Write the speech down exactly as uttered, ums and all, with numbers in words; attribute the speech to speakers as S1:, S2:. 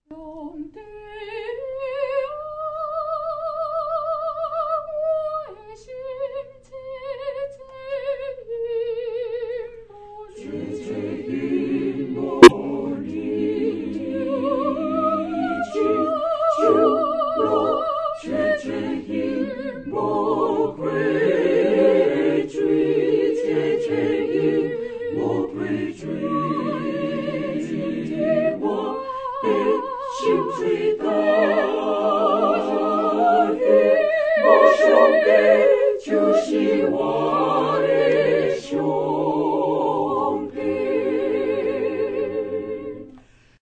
S1: 兄弟啊，我的心切切因无离，就若切切因无愧罪，切切因无愧罪，我的心最大雨，我兄弟就是我的兄。